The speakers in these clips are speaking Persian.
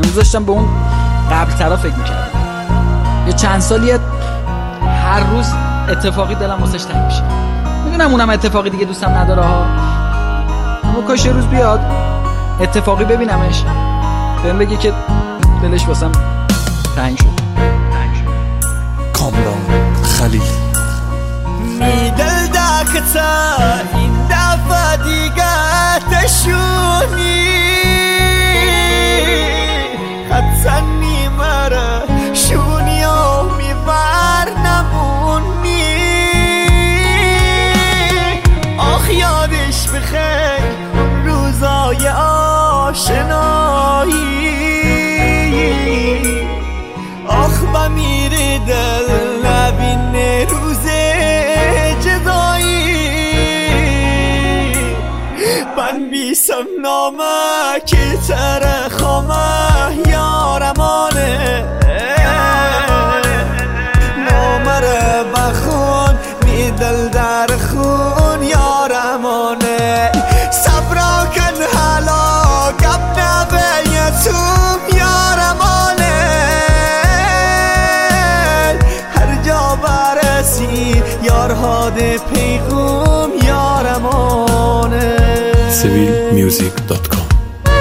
امروز داشتم به اون قبل طرف فکر میکردم. یه چند سالیه هر روز اتفاقی دلم واسش تنگ میشه. میدونم اونم اتفاقی دیگه دوستم نداره ها، اما کاش یه روز بیاد اتفاقی ببینمش بهم بگه که دلش واسم تنگ شد. کامران خلیل میدل داکتا این دفعه دیگه تشونی حدسن میمره شونی و میبر نمونی آخ یادش بخیر اون روزای آشنایی آخ بمیره دل نبینه روز جدایی من بیسم نامه که تر خامه یارمانه نامه رو بخون می دل در خون یارمانه صبرا کن حالا گپ نبیتم یارمانه هر جا برسی یارها ده پیغوم یارمانه. civilmusic.com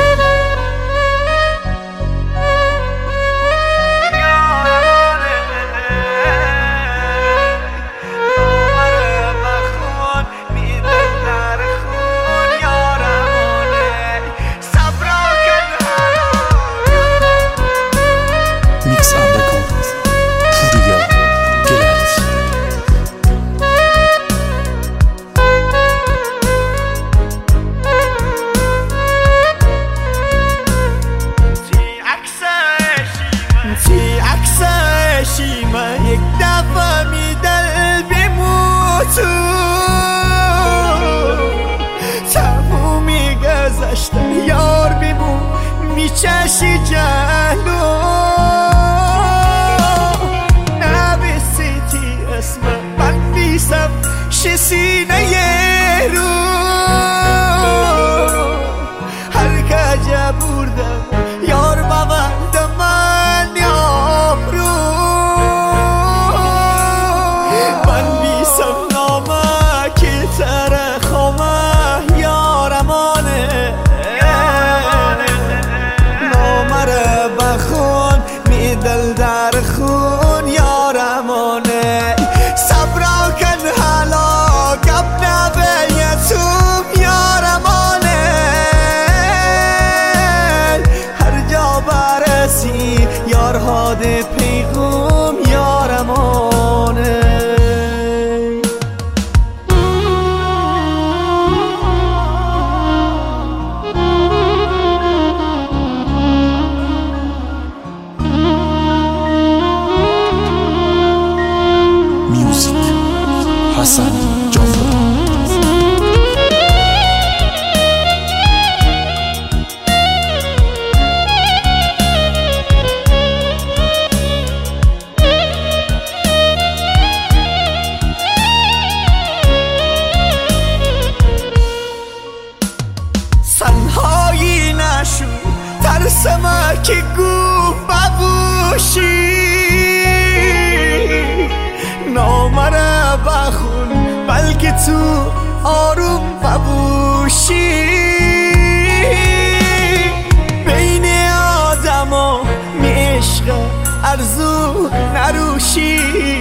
من یک دفعه می دل بموتو تمومی گذشته یار بمون میچشی جلو نبسیتی اسم من بیسم شسینه رو هر کجا بردم یار ببند من یام رو دل در خون یارمانه صبرا کن حالا گپ نبیتم یارمانه هر جا برسی یارها ده پیغوم یارمانه. حسن جعفر سنهایی نشو ترسم که گوه ببوشی نامره بخون بلکه تو آروم ببوشی بین آدم و عشق ارزو نروشی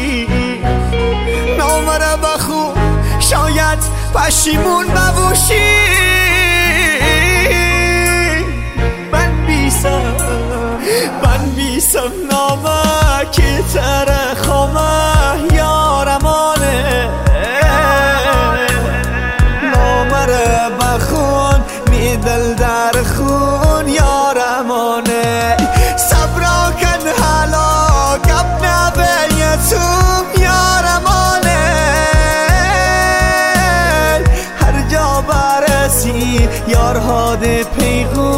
نامره بخون شاید پشیمون ببوشی من بیسم نامه که تر خامه یارمانه نامه رو بخون می دل در خون یارمانه صبرا کن حالا گپ نبیتم یارمانه هر جا برسی یارها ده پیغوم